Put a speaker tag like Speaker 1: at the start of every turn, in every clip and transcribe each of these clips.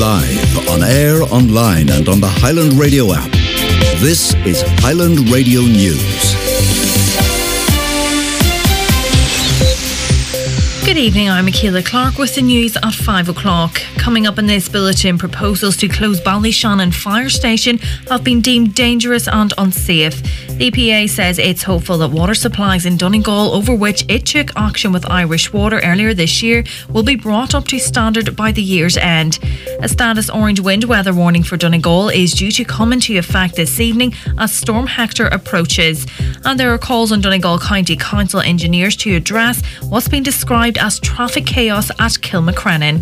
Speaker 1: Live, on air, online and on the Highland Radio app. This is Highland Radio News.
Speaker 2: Good evening, I'm Michaela Clark with the news at 5 o'clock. Coming up in this bulletin, proposals to close Ballyshannon Fire Station have been deemed dangerous and unsafe. The EPA says it's hopeful that water supplies in Donegal, over which it took action with Irish Water earlier this year, will be brought up to standard by the year's end. A status orange wind weather warning for Donegal is due to come into effect this evening as Storm Hector approaches. And there are calls on Donegal County Council engineers to address what's been described as traffic chaos at Kilmacrennan.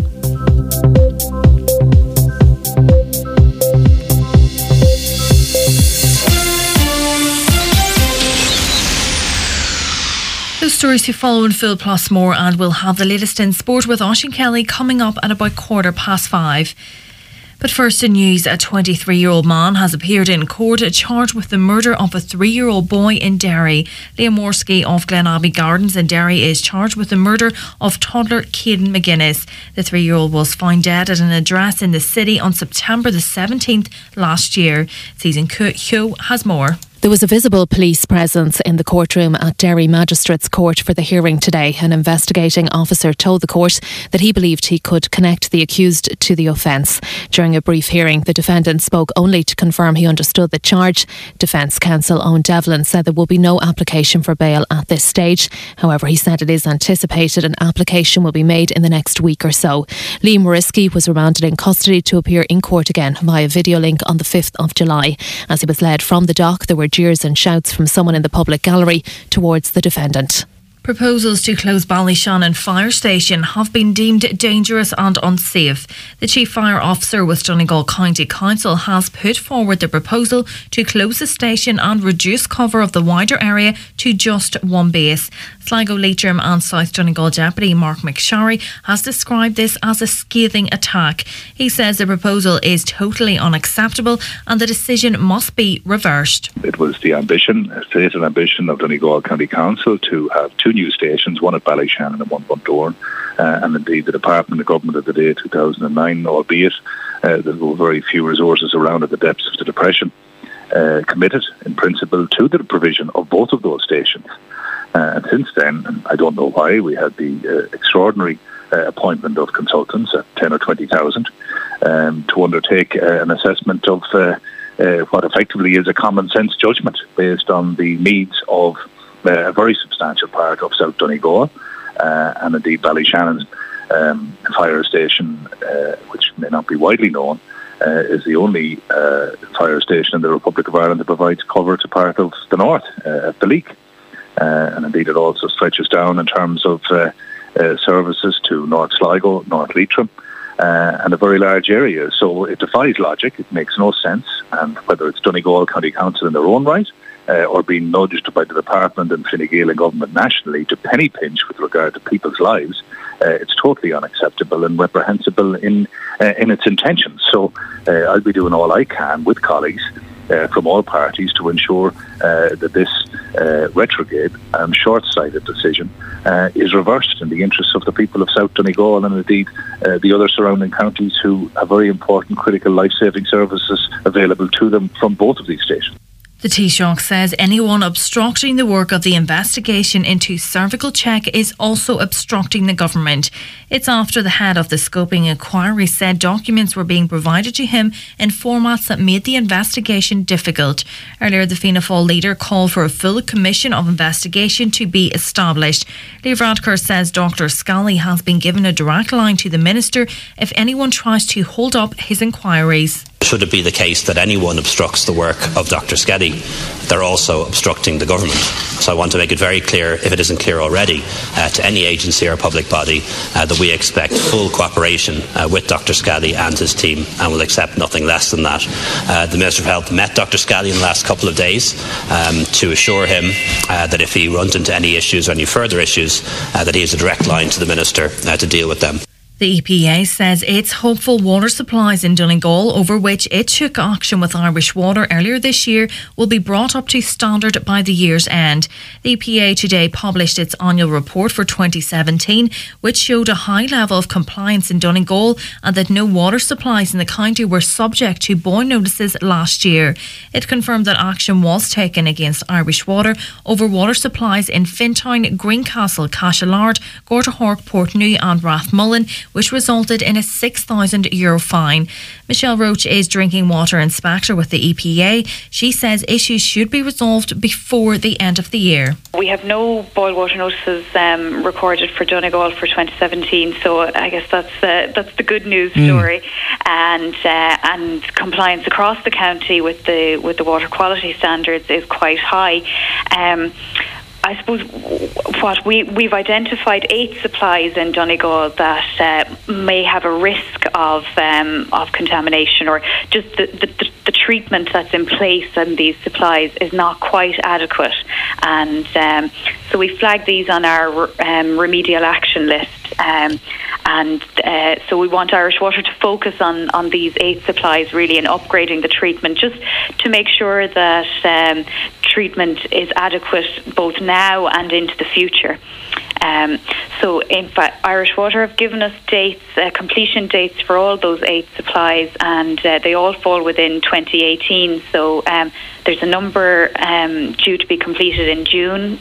Speaker 2: Those stories to follow in full plus more, and we'll have the latest in sport with Oisín Kelly coming up at about 5:15. But first in news, a 23-year-old man has appeared in court charged with the murder of a 3-year-old boy in Derry. Liam Morsky of Glen Abbey Gardens in Derry is charged with the murder of toddler Caden McGuinness. The 3-year-old was found dead at an address in the city on September the 17th last year. Susan Keogh has more.
Speaker 3: There was a visible police presence in the courtroom at Derry Magistrates Court for the hearing today. An investigating officer told the court that he believed he could connect the accused to the offence. During a brief hearing, the defendant spoke only to confirm he understood the charge. Defence counsel Owen Devlin said there will be no application for bail at this stage. However, he said it is anticipated an application will be made in the next week or so. Liam Morsky was remanded in custody to appear in court again via video link on the 5th of July. As he was led from the dock, there were jeers and shouts from someone in the public gallery towards the defendant.
Speaker 2: Proposals to close Ballyshannon Fire Station have been deemed dangerous and unsafe. The Chief Fire Officer with Donegal County Council has put forward the proposal to close the station and reduce cover of the wider area to just one base. Sligo, Leitrim and South Donegal Deputy Mark McSharry has described this as a scathing attack. He says the proposal is totally unacceptable and the decision must be reversed.
Speaker 4: It was the ambition, stated ambition of Donegal County Council to have two new stations, one at Ballyshannon and one Bundoran, and indeed the Department of Government of the day 2009, albeit there were very few resources around at the depths of the Depression, committed in principle to the provision of both of those stations. And since then, and I don't know why, we had the extraordinary appointment of consultants at 10 or 20,000 to undertake an assessment of what effectively is a common sense judgment based on the needs of a very substantial part of South Donegal and indeed Ballyshannon fire station, which may not be widely known, is the only fire station in the Republic of Ireland that provides cover to part of the north at the Leak. And indeed it also stretches down in terms of services to North Sligo, North Leitrim, and a very large area. So it defies logic, it makes no sense, and whether it's Donegal County Council in their own right, or being nudged by the Department and Fine Gael government nationally to penny pinch with regard to people's lives, it's totally unacceptable and reprehensible in its intentions. So I'll be doing all I can with colleagues from all parties to ensure that this retrograde and short-sighted decision is reversed in the interests of the people of South Donegal and indeed the other surrounding counties who have very important critical life-saving services available to them from both of these stations.
Speaker 2: The Taoiseach says anyone obstructing the work of the investigation into cervical check is also obstructing the government. It's after the head of the scoping inquiry said documents were being provided to him in formats that made the investigation difficult. Earlier, the Fianna Fáil leader called for a full commission of investigation to be established. Lee Varadkar says Dr. Scally has been given a direct line to the Minister if anyone tries to hold up his inquiries.
Speaker 5: Should it be the case that anyone obstructs the work of Dr. Skedy, they're also obstructing the government. So I want to make it very clear, if it isn't clear already, to any agency or public body that we expect full cooperation with Dr. Skedy and his team, and will accept nothing less than that. The Minister of Health met Dr. Skedy in the last couple of days to assure him that if he runs into any issues or any further issues, that he has a direct line to the Minister to deal with them.
Speaker 2: The EPA says its hopeful water supplies in Donegal, over which it took action with Irish Water earlier this year, will be brought up to standard by the year's end. The EPA today published its annual report for 2017, which showed a high level of compliance in Donegal and that no water supplies in the county were subject to BOI notices last year. It confirmed that action was taken against Irish Water over water supplies in Fintown, Greencastle, Cashellard, Gortahork, Portnew and Rathmullen, which resulted in a €6,000 fine. Michelle Roach is drinking water inspector with the EPA. She says issues should be resolved before the end of the year.
Speaker 6: We have no boil water notices recorded for Donegal for 2017, so I guess that's the good news story. And compliance across the county with the water quality standards is quite high. I suppose what we've identified 8 supplies in Donegal that may have a risk of contamination, or just the treatment that's in place in these supplies is not quite adequate, and so we flagged these on our remedial action list. So we want Irish Water to focus on these 8 supplies really, and upgrading the treatment just to make sure that treatment is adequate both now and into the future. So in fact, Irish Water have given us dates, completion dates for all those 8 supplies, and they all fall within 2018. So there's a number due to be completed in June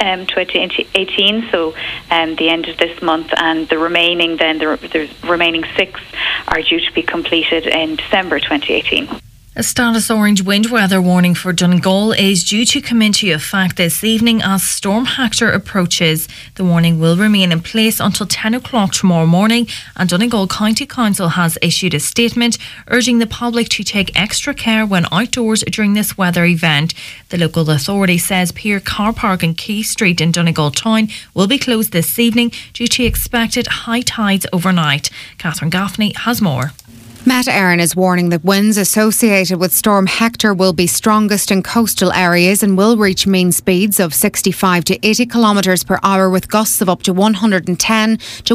Speaker 6: 2018, so the end of this month, and the remaining the remaining 6 are due to be completed in December 2018.
Speaker 2: A status orange wind weather warning for Donegal is due to come into effect this evening as Storm Hector approaches. The warning will remain in place until 10 o'clock tomorrow morning, and Donegal County Council has issued a statement urging the public to take extra care when outdoors during this weather event. The local authority says Pier Car Park and Key Street in Donegal Town will be closed this evening due to expected high tides overnight. Catherine Gaffney has more.
Speaker 7: Met Éireann is warning that winds associated with Storm Hector will be strongest in coastal areas and will reach mean speeds of 65 to 80 kilometres per hour, with gusts of up to 110 to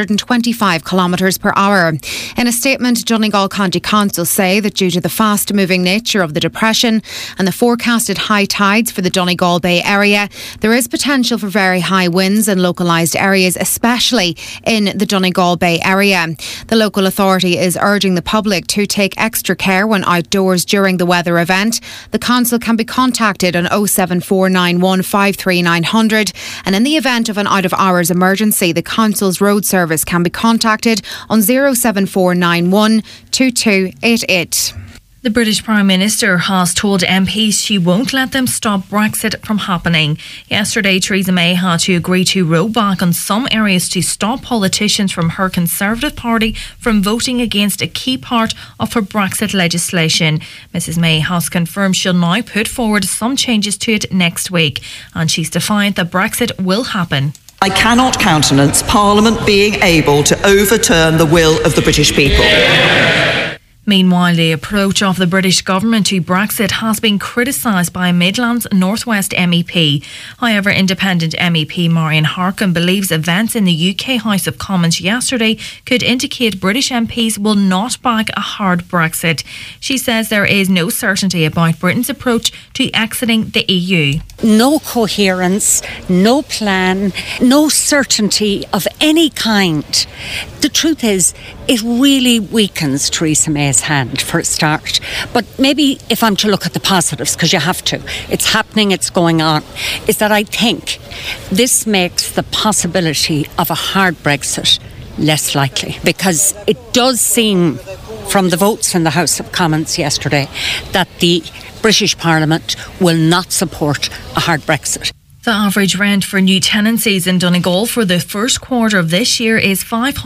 Speaker 7: 125 kilometres per hour. In a statement, Donegal County Council say that due to the fast-moving nature of the depression and the forecasted high tides for the Donegal Bay area, there is potential for very high winds in localised areas, especially in the Donegal Bay area. The local authority is urging the public to take extra care when outdoors during the weather event. The council can be contacted on 07491 53900, and in the event of an out-of-hours emergency, the council's road service can be contacted on 07491 2288.
Speaker 2: The British Prime Minister has told MPs she won't let them stop Brexit from happening. Yesterday, Theresa May had to agree to roll back on some areas to stop politicians from her Conservative Party from voting against a key part of her Brexit legislation. Mrs May has confirmed she'll now put forward some changes to it next week, and she's defiant that Brexit will happen.
Speaker 8: I cannot countenance Parliament being able to overturn the will of the British people.
Speaker 2: Meanwhile, the approach of the British government to Brexit has been criticised by a Midlands North West MEP. However, independent MEP Marian Harkin believes events in the UK House of Commons yesterday could indicate British MPs will not back a hard Brexit. She says there is no certainty about Britain's approach to exiting the EU.
Speaker 9: No coherence, no plan, no certainty of any kind. The truth is, it really weakens Theresa May's hand for a start. But maybe if I'm to look at the positives, because you have to, it's happening, it's going on, is that I think this makes the possibility of a hard Brexit less likely, because it does seem from the votes in the House of Commons yesterday that the British Parliament will not support a hard Brexit.
Speaker 2: The average rent for new tenancies in Donegal for the first quarter of this year is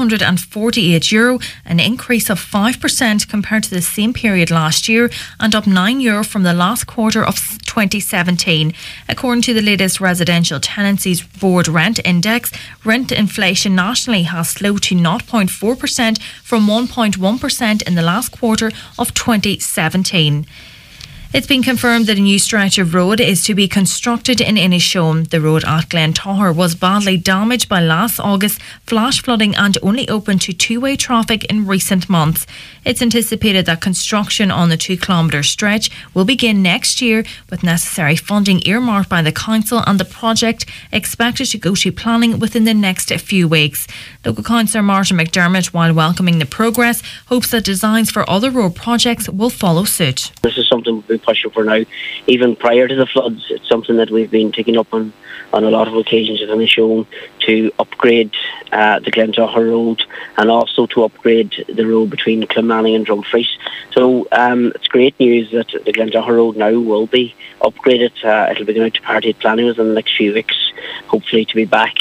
Speaker 2: €548, an increase of 5% compared to the same period last year, and up €9 from the last quarter of 2017. According to the latest Residential Tenancies Board Rent Index, rent inflation nationally has slowed to 0.4% from 1.1% in the last quarter of 2017. It's been confirmed that a new stretch of road is to be constructed in Inishowen. The road at Glentower was badly damaged by last August flash flooding and only open to two-way traffic in recent months. It's anticipated that construction on the 2-kilometre stretch will begin next year, with necessary funding earmarked by the council and the project expected to go to planning within the next few weeks. Local councillor Martin McDermott, while welcoming the progress, hopes that designs for other road projects will follow suit.
Speaker 10: This is something we've been pushing for now. Even prior to the floods, it's something that we've been taking up on a lot of occasions in the show, to upgrade the Glentower road and also to upgrade the road between Clonmany and Dumfries. So it's great news that the Glentower road now will be upgraded. It'll be going out to party planning within the next few weeks, hopefully to be back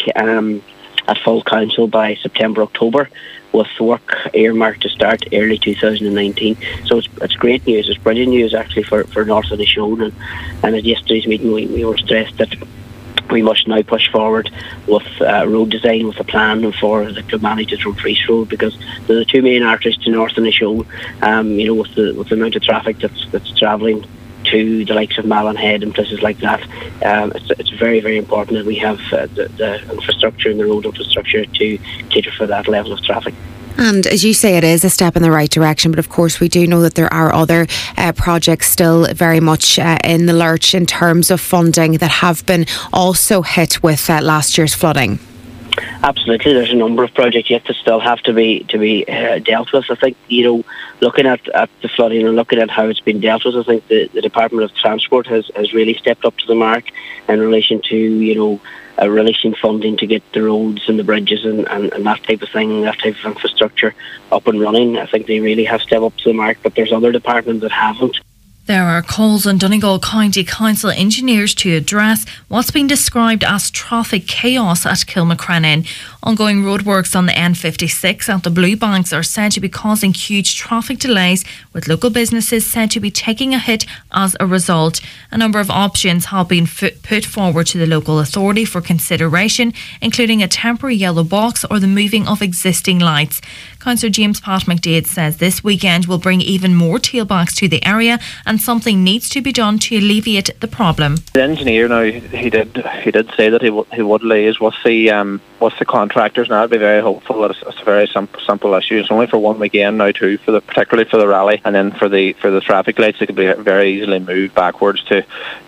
Speaker 10: at full council by September, October, with work earmarked to start early 2019. So it's great news. It's brilliant news actually for North Inishowen, and at yesterday's meeting we were stressed that we must now push forward with road design, with a plan for the Clonmany to Dumfries road, because they're the two main arteries to North Inishowen. With the amount of traffic that's travelling to the likes of Mallinhead and places like that, it's very, very important that we have the infrastructure and the road infrastructure to cater for that level of traffic.
Speaker 7: And as you say, it is a step in the right direction, but of course we do know that there are other projects still very much in the lurch in terms of funding that have been also hit with last year's flooding.
Speaker 10: Absolutely, there's a number of projects yet that still have to be dealt with. I think, looking at the flooding and looking at how it's been dealt with, I think the Department of Transport has really stepped up to the mark in relation to releasing funding to get the roads and the bridges and that type of thing, that type of infrastructure up and running. I think they really have stepped up to the mark, but there's other departments that haven't.
Speaker 2: There are calls on Donegal County Council engineers to address what's been described as traffic chaos at Kilmacrennan. Ongoing roadworks on the N56 at the Blue Banks are said to be causing huge traffic delays, with local businesses said to be taking a hit as a result. A number of options have been put forward to the local authority for consideration, including a temporary yellow box or the moving of existing lights. Councillor James Pat McDade says this weekend will bring even more tailbacks to the area, and something needs to be done to alleviate the problem.
Speaker 11: The engineer now, he did say that he would liaise with the contractors. Now I'd be very hopeful that it's a very simple issue. It's only for one weekend now too, particularly for the rally, and then for the traffic lights, it could be very easily moved backwards to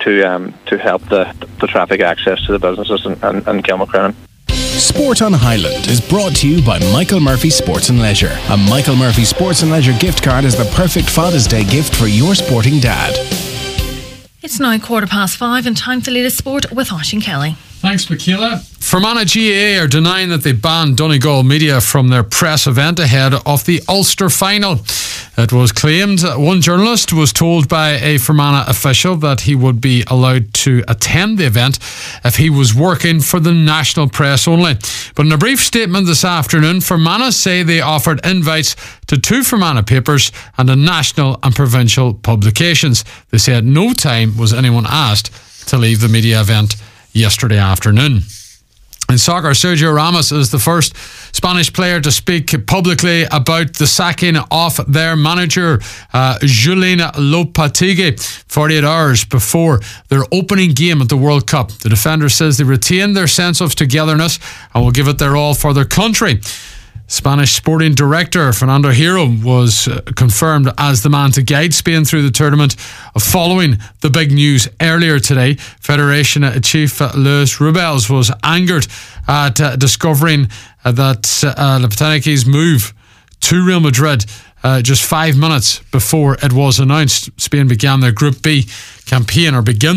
Speaker 11: help the traffic access to the businesses in Kilmacrennan.
Speaker 12: Sport on Highland is brought to you by Michael Murphy Sports and Leisure. A Michael Murphy Sports and Leisure gift card is the perfect Father's Day gift for your sporting dad.
Speaker 2: It's now 5:15 and time to lead us sport with Oisín Kelly.
Speaker 13: Thanks, Michaela. Fermanagh GAA are denying that they banned Donegal media from their press event ahead of the Ulster final. It was claimed one journalist was told by a Fermanagh official that he would be allowed to attend the event if he was working for the national press only. But in a brief statement this afternoon, Fermanagh say they offered invites to 2 Fermanagh papers and a national and provincial publications. They say at no time was anyone asked to leave the media event yesterday afternoon. In soccer, Sergio Ramos is the first Spanish player to speak publicly about the sacking of their manager, Julen Lopetegui, 48 hours before their opening game at the World Cup. The defender says they retain their sense of togetherness and will give it their all for their country. Spanish sporting director Fernando Hierro was confirmed as the man to guide Spain through the tournament following the big news earlier today. Federation chief Luis Rubiales was angered at discovering that Lopetegui's move to Real Madrid just 5 minutes before it was announced. Spain began their Group B campaign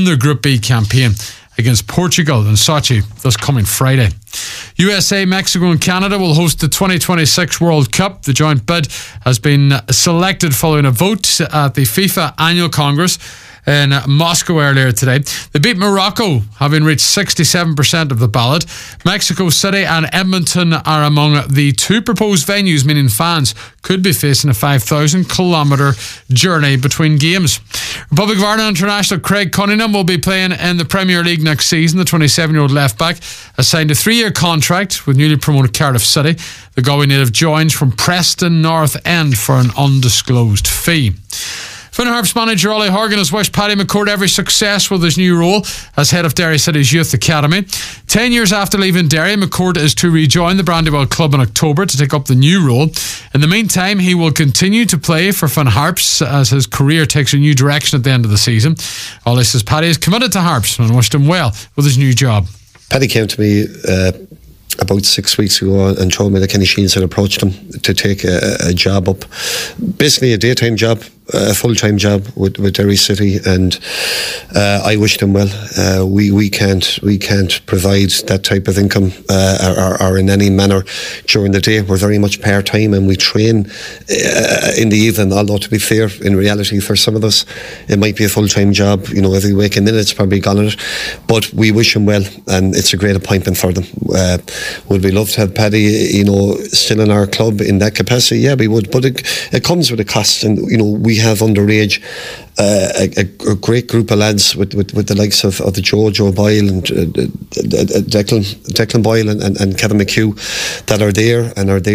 Speaker 13: against Portugal in Sochi this coming Friday. USA, Mexico and Canada will host the 2026 World Cup. The joint bid has been selected following a vote at the FIFA Annual Congress in Moscow earlier today. They beat Morocco, having reached 67% of the ballot. Mexico City and Edmonton are among the 2 proposed venues, meaning fans could be facing a 5,000-kilometre journey between games. Republic of Ireland international Craig Cunningham will be playing in the Premier League next season. The 27-year-old left-back has signed a 3-year contract with newly promoted Cardiff City. The Galway native joins from Preston North End for an undisclosed fee. Finn Harps manager Ollie Horgan has wished Paddy McCourt every success with his new role as head of Derry City's Youth Academy. 10 years after leaving Derry, McCourt is to rejoin the Brandywell club in October to take up the new role. In the meantime, he will continue to play for Finn Harps as his career takes a new direction at the end of the season. Ollie says Paddy is committed to Harps and wished him well with his new job.
Speaker 14: Paddy came to me about 6 weeks ago and told me that Kenny Sheens had approached him to take a job up, basically a daytime job, a full-time job with Derry City, and I wished him well. We can't provide that type of income or in any manner during the day. We're very much part-time and we train in the evening, although to be fair, in reality for some of us it might be a full-time job, every week, and then it's probably gone on it, but we wish him well and it's a great appointment for them. Would we love to have Paddy still in our club in that capacity? Yeah, we would, but it comes with a cost, and we have underage a great group of lads with the likes of the Joe Boyle and Declan Boyle and Kevin McHugh that are there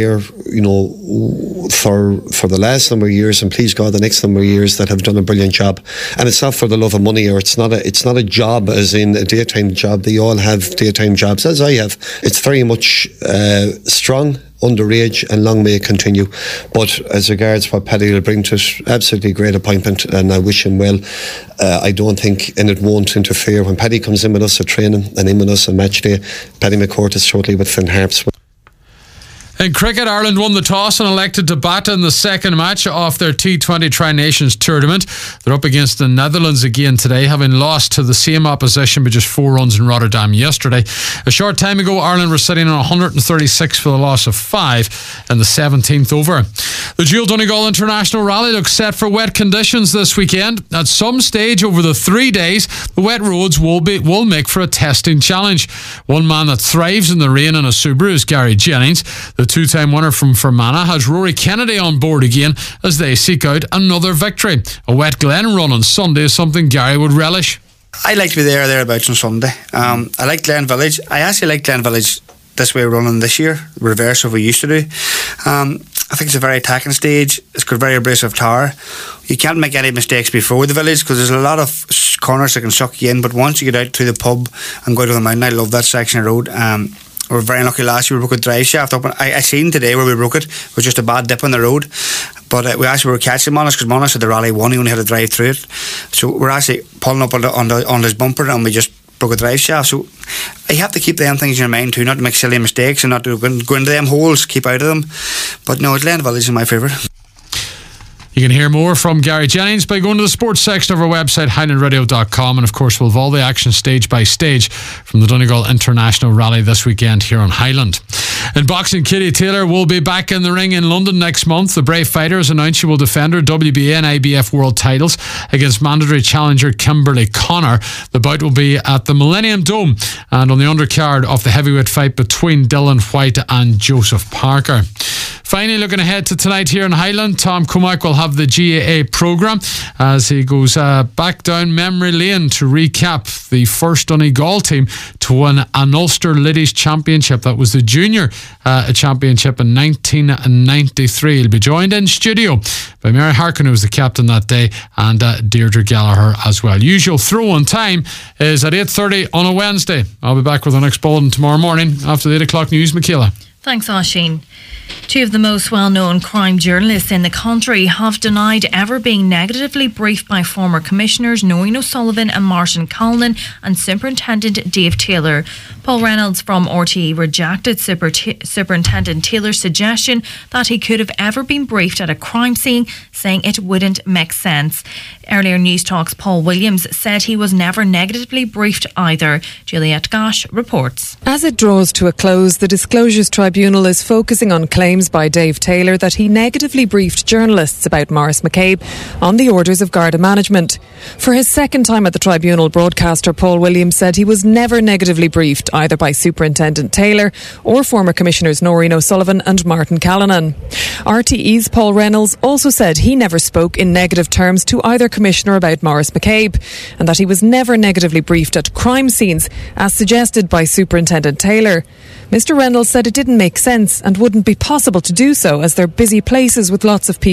Speaker 14: for the last number of years, and please God the next number of years, that have done a brilliant job. And it's not for the love of money, or it's not a job as in a daytime job. They all have daytime jobs, as I have. It's very much strong, underage, and long may it continue. But as regards what Paddy will bring to it, absolutely great appointment, and I wish him well. I don't think, and it won't interfere when Paddy comes in with us at training and in with us on match day. Paddy McCourt is totally with Finn Harps.
Speaker 13: In cricket, Ireland won the toss and elected to bat in the second match of their T20 Tri-Nations tournament. They're up against the Netherlands again today, having lost to the same opposition by just 4 runs in Rotterdam yesterday. A short time ago, Ireland were sitting on 136 for the loss of 5 in the 17th over. The Dual Donegal International Rally looks set for wet conditions this weekend. At some stage over the 3 days, the wet roads will make for a testing challenge. One man that thrives in the rain in a Subaru is Gary Jennings. The two-time winner from Fermanagh has Rory Kennedy on board again as they seek out another victory. A wet Glen run on Sunday is something Gary would relish.
Speaker 15: I like to be thereabouts on Sunday. I like Glen Village. I actually like Glen Village this way running this year, reverse of what we used to do. I think it's a very attacking stage. It's got a very abrasive tower. You can't make any mistakes before the village because there's a lot of corners that can suck you in, but once you get out to the pub and go to the mountain, I love that section of road. We were very lucky last year. We broke a drive shaft up. I seen today where we broke it. It was just a bad dip on the road. But we actually were catching Monash because Monash had the rally won. He only had to drive through it. So we're actually pulling up on his bumper and we just broke a drive shaft. So you have to keep them things in your mind too, not to make silly mistakes and not to go into them holes, keep out of them. But no, Glen Village is my favourite.
Speaker 13: You can hear more from Gary Jennings by going to the sports section of our website, highlandradio.com, and of course we'll have all the action stage by stage from the Donegal International Rally this weekend here on Highland. In boxing, Katie Taylor will be back in the ring in London next month. The Brave Fighter has announced she will defend her WBA and IBF world titles against mandatory challenger Kimberly Connor. The bout will be at the Millennium Dome and on the undercard of the heavyweight fight between Dylan White and Joseph Parker. Finally, looking ahead to tonight here in Highland, Tom Comack will have the GAA programme as he goes back down memory lane to recap the first Donegal team to win an Ulster Ladies Championship. That was the junior championship in 1993. He'll be joined in studio by Mary Harkin, who was the captain that day, and Deirdre Gallagher as well. Usual throw-on time is at 8:30 on a Wednesday. I'll be back with the next bulletin tomorrow morning after the 8 o'clock news. Michaela.
Speaker 2: Thanks, Oisín. Two of the most well-known crime journalists in the country have denied ever being negatively briefed by former commissioners Noreen O'Sullivan and Martin Callinan and Superintendent Dave Taylor. Paul Reynolds from RTE rejected Superintendent Taylor's suggestion that he could have ever been briefed at a crime scene, saying it wouldn't make sense. Earlier News Talk's Paul Williams said he was never negatively briefed either. Juliette Gash reports.
Speaker 16: As it draws to a close, the Disclosures Tribunal is focusing on claims by Dave Taylor that he negatively briefed journalists about Maurice McCabe on the orders of Garda management. For his second time at the tribunal, broadcaster Paul Williams said he was never negatively briefed either by Superintendent Taylor or former Commissioners Noreen O'Sullivan and Martin Callinan. RTE's Paul Reynolds also said he never spoke in negative terms to either Commissioner about Maurice McCabe and that he was never negatively briefed at crime scenes as suggested by Superintendent Taylor. Mr Reynolds said it didn't make sense and wouldn't be possible to do so as they're busy places with lots of people.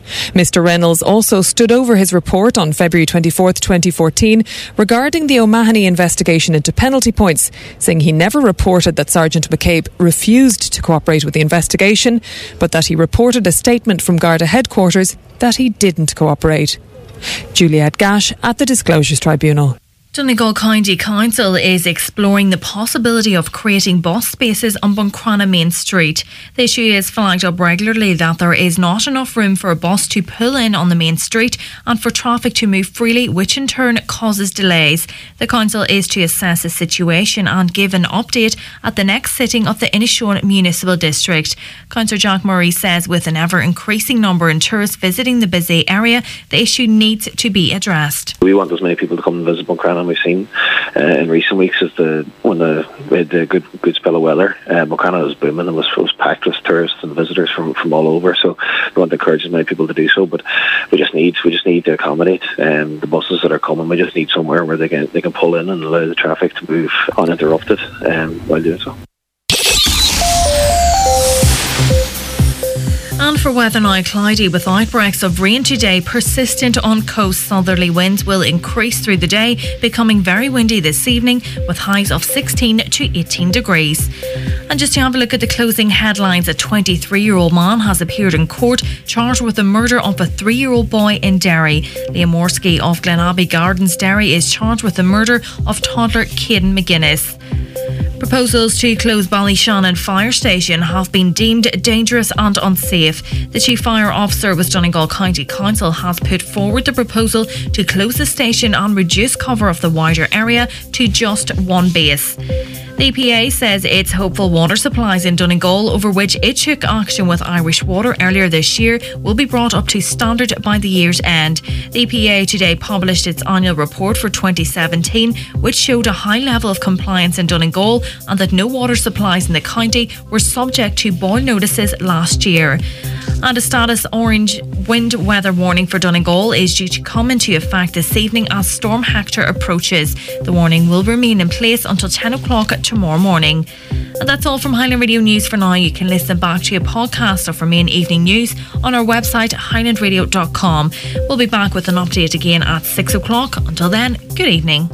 Speaker 16: Mr Reynolds also stood over his report on February 24th, 2014 regarding the O'Mahony investigation into penalty points, saying he never reported that Sergeant McCabe refused to cooperate with the investigation, but that he reported a statement from Garda headquarters that he didn't cooperate. Juliette Gash at the Disclosures Tribunal.
Speaker 2: Donegal County Council is exploring the possibility of creating bus spaces on Buncrana Main Street. The issue is flagged up regularly that there is not enough room for a bus to pull in on the main street and for traffic to move freely, which in turn causes delays. The council is to assess the situation and give an update at the next sitting of the Inishowen Municipal District. Councillor Jack Murray says with an ever-increasing number of tourists visiting the busy area, the issue needs to be addressed.
Speaker 17: We want as many people to come and visit Buncrana. We've seen in recent weeks is when we had the good spell of weather, Buncrana was booming and was packed with tourists and visitors from all over. So we want to encourage as many people to do so, but we just need to accommodate the buses that are coming. We just need somewhere where they can pull in and allow the traffic to move uninterrupted while doing so.
Speaker 2: And for weather now, cloudy with outbreaks of rain today. Persistent on coast southerly winds will increase through the day, becoming very windy this evening with highs of 16 to 18 degrees. And just to have a look at the closing headlines, a 23-year-old man has appeared in court charged with the murder of a 3-year-old boy in Derry. Liam Morsky of Glenabbey Gardens, Derry, is charged with the murder of toddler Caden McGuinness. Proposals to close Ballyshannon Fire Station have been deemed dangerous and unsafe. The Chief Fire Officer with Donegal County Council has put forward the proposal to close the station and reduce cover of the wider area to just one base. The EPA says its hopeful water supplies in Donegal, over which it took action with Irish Water earlier this year, will be brought up to standard by the year's end. The EPA today published its annual report for 2017, which showed a high level of compliance in Donegal and that no water supplies in the county were subject to boil notices last year. And a status orange wind weather warning for Donegal is due to come into effect this evening as Storm Hector approaches. The warning will remain in place until 10 o'clock tomorrow morning. And that's all from Highland Radio News for now. You can listen back to a podcast of our main evening news on our website highlandradio.com. We'll be back with an update again at 6 o'clock. Until then, good evening.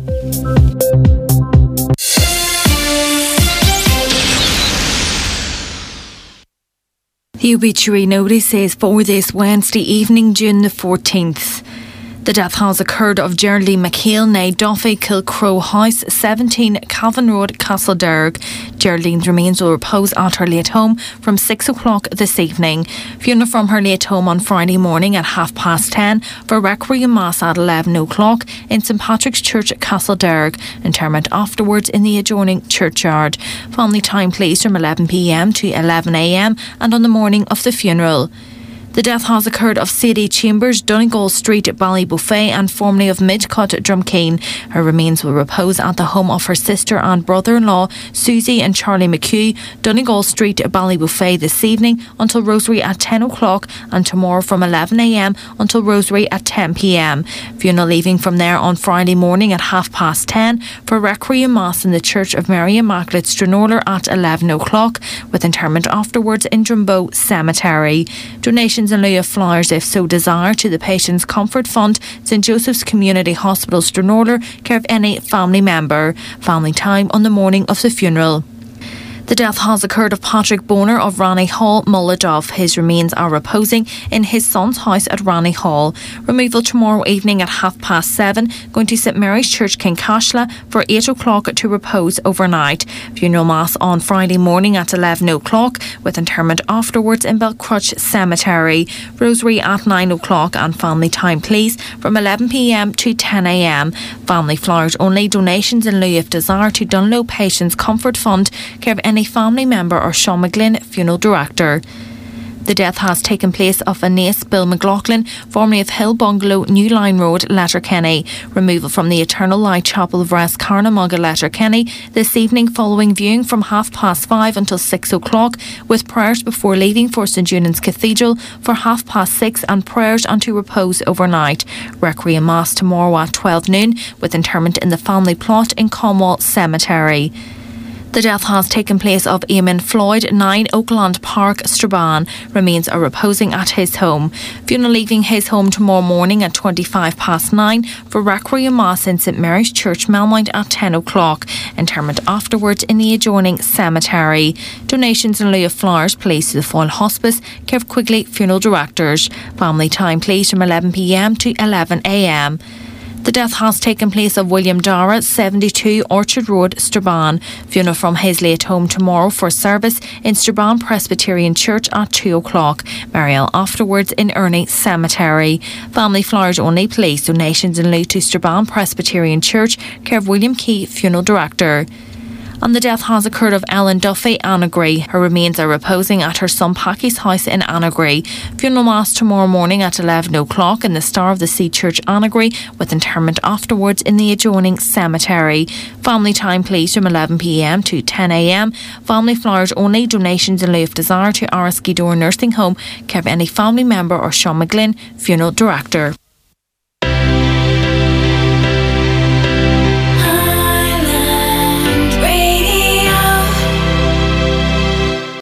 Speaker 2: The obituary notice is for this Wednesday evening, June the 14th. The death has occurred of Geraldine McHale, née Duffy, Kilcrow House, 17 Calvin Road, Castlederg. Geraldine's remains will repose at her late home from 6 o'clock this evening. Funeral from her late home on Friday morning at 10:30 for Requiem Mass at 11 o'clock in St Patrick's Church at Castlederg. Interment afterwards in the adjoining churchyard. Family time please from 11 p.m. to 11 a.m. and on the morning of the funeral. The death has occurred of Sadie Chambers, Donegal Street, Ballybuffet, and formerly of Midcut, Drumkeen. Her remains will repose at the home of her sister and brother-in-law, Susie and Charlie McHugh, Donegal Street, Ballybuffet this evening until Rosary at 10 o'clock and tomorrow from 11 a.m. until Rosary at 10 p.m. Funeral leaving from there on Friday morning at 10:30 for Requiem Mass in the Church of Mary Immaculate, Stranorlar at 11 o'clock, with interment afterwards in Drumbo Cemetery. Donations in lieu of flowers, if so desire, to the Patients Comfort Fund, St Joseph's Community Hospital, Stranorlar, care of any family member. Family time on the morning of the funeral. The death has occurred of Patrick Boner of Ranny Hall, Mulladuff. His remains are reposing in his son's house at Ranny Hall. Removal tomorrow evening at 7:30, going to St Mary's Church, Kincashla, for 8 o'clock to repose overnight. Funeral Mass on Friday morning at 11 o'clock, with interment afterwards in Belcrutch Cemetery. Rosary at 9 o'clock and family time please from 11 p.m. to 10 a.m. Family flowers only. Donations in lieu of desire to Dunlow Patients Comfort Fund, care of any family member or Sean McGlynn, funeral director. The death has taken place of Anais Bill McLaughlin, formerly of Hill Bungalow, New Line Road, Letterkenny. Removal from the Eternal Light Chapel of Rest, Carnamugga, Letterkenny, this evening following viewing from 5:30 until 6 o'clock, with prayers before leaving for St Eunan's Cathedral for 6:30 and prayers unto repose overnight. Requiem Mass tomorrow at 12 noon, with interment in the family plot in Cornwall Cemetery. The death has taken place of Eamon Floyd, 9 Oakland Park, Strabane. Remains are reposing at his home. Funeral leaving his home tomorrow morning at 9:25 for Requiem Mass in St Mary's Church, Melmount at 10 o'clock. Interment afterwards in the adjoining cemetery. Donations in lieu of flowers placed to the Foyle Hospice, Kev Quigley Funeral Directors. Family time please from 11 p.m. to 11 a.m. The death has taken place of William Dara, 72 Orchard Road, Strabane. Funeral from his late home tomorrow for service in Strabane Presbyterian Church at 2 o'clock. Burial afterwards in Erney Cemetery. Family flowers only, please. Donations in lieu to Strabane Presbyterian Church, Kev William Key, Funeral Director. And the death has occurred of Ellen Duffy, Annagry. Her remains are reposing at her son Packy's house in Annagry. Funeral Mass tomorrow morning at 11 o'clock in the Star of the Sea Church, Annagry, with interment afterwards in the adjoining cemetery. Family time please from 11 p.m. to 10 a.m. Family flowers only. Donations in lieu of desire to Araskidor Nursing Home. Kev any family member or Sean McGlynn, Funeral Director.